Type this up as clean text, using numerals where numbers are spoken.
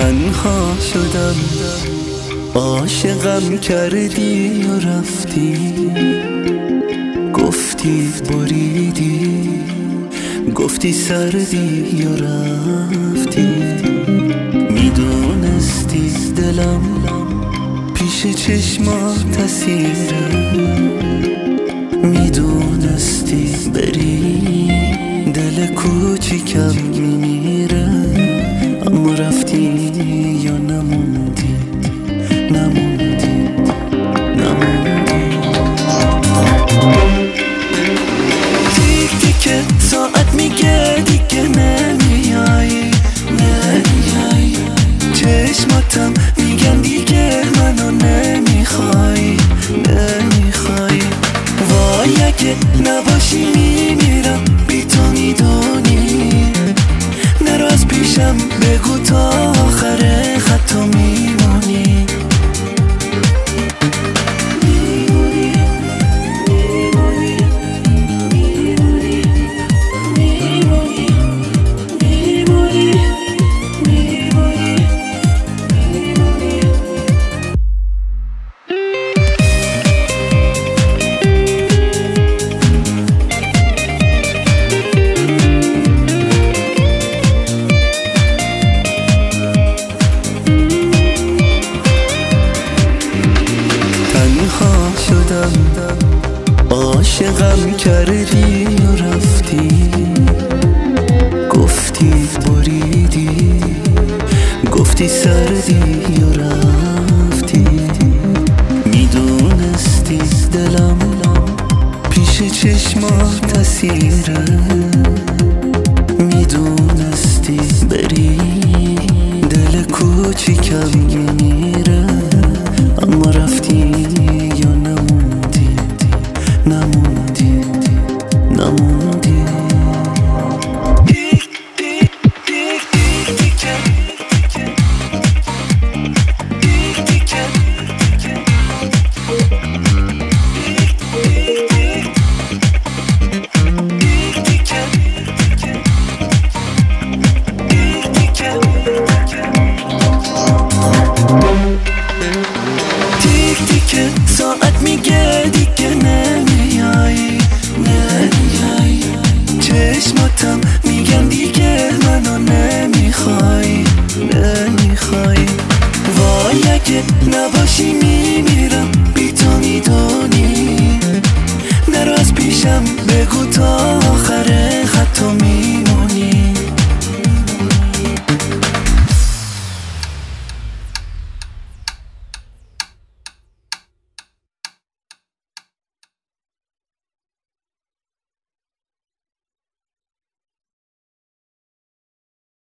تنها شدم، عاشقم کردی و رفتی، گفتی بریدی، گفتی سردی و رفتی. میدونستی دلم پیش چشمات اسیره، میدونستی بری دل کوچیکم میمیره، اما رفتی یا نموندی، نموندی، نموندی. تیک تیک ساعت میگه دیگه نمیایی، نمیایی. چشماتم میگن دیگه منو نمیخوای، نمیخوای. وای اگه نباشی میمیرم بی تو، میدونی. نرو از پیشم بگو تا آخر خط میمونی. تنها شدم، عاشقم کردی و رفتی، گفتی بریدی، گفتی سردی و رفتی. میدونستی دلم پیش چشمات اسیره، میدونستی بری دل کوچیکم میمیره.